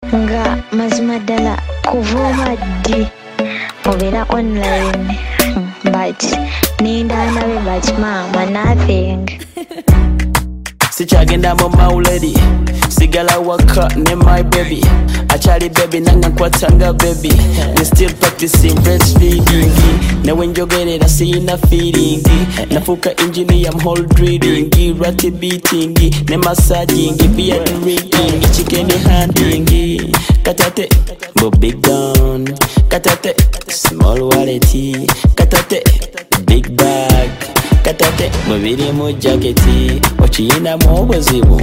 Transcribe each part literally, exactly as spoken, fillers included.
nga mazima ddala kuvuuma ddi obeera online but ninda nabe but mama nothing. Sikyagenda mu mawuledi sigala waka ne my baby achali baby nanga nkwatanga baby we still practicing breastfeeding nawe njogerera siyina feeling nafuka engineer I'm whole drilling rati beating ne massaging beard rigging chicken handling katate bo big down katate small wallet katate big bag katate mubiri mu jacket ochina mu buzibu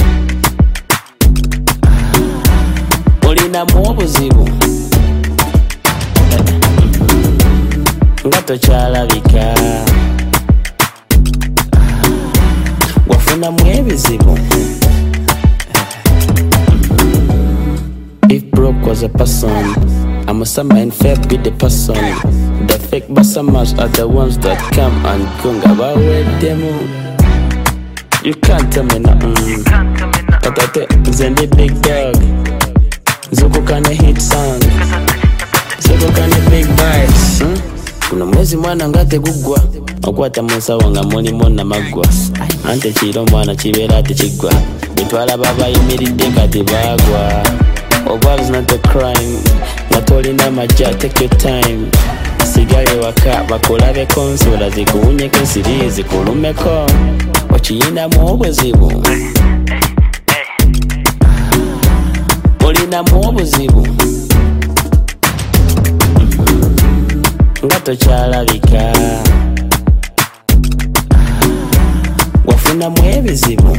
olina mu buzibu nga tokyalabika wafuna mu ebizibu. If broke was a person, I'm a summer and fair be the person. The fake bassamas are the ones that come and go. About them, you can't tell me nothing. Katate zendi big dog, Zuko kane hit song, Zuko kane big vibes. Kuna mwezi mwana ngate gugwa, okwata monsa wanga moni mona magwa. Ante chiro mwana chibera ate chigwa, bitwala baba imiridde kati bagwa. Obab's not a crime. Natolina maja, take your time. Sigale waka, bakulabe konsola zikuunyeko siri zikulumeko. Ochiyina mu buzibu. Olina mu buzibu. Nga tokyalabika. Wafuna mu ebizibu.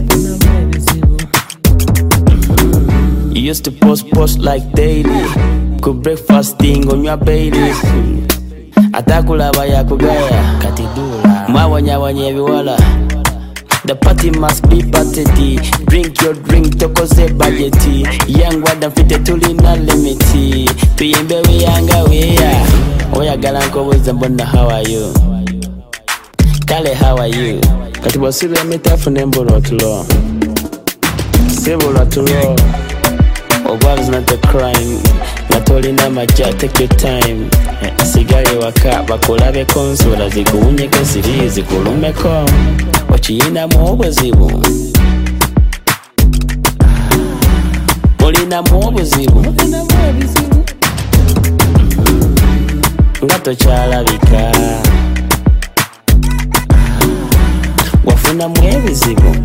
You used to post post like daily. Could breakfast thing on your baby. Atakulaba ya kugaya katidula mawanya wanya ebiwala. The party must be party. Drink your drink tokoze budget. Young wada mfite tulina limit. Tuyembe weyanga weya oyagala nkobweza mbona how are you kale how are you kati bwasiru emitafu nembolo tulo sibolo tulo. Obab's not a crime. Natolina maja, take your time. Sigale waka, bakulabe konsola zikuunyeko siri zikulumeko. Ochiyina mu buzibu. Olina mu buzibu. Nga tokyalabika. Wafuna mu ebizibu.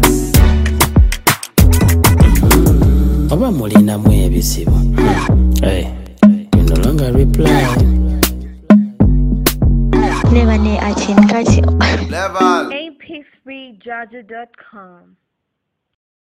Oba mulina mu ebizibu. Hey, you no longer reply. Never ne achin kati. Level. A P three Jaja dot com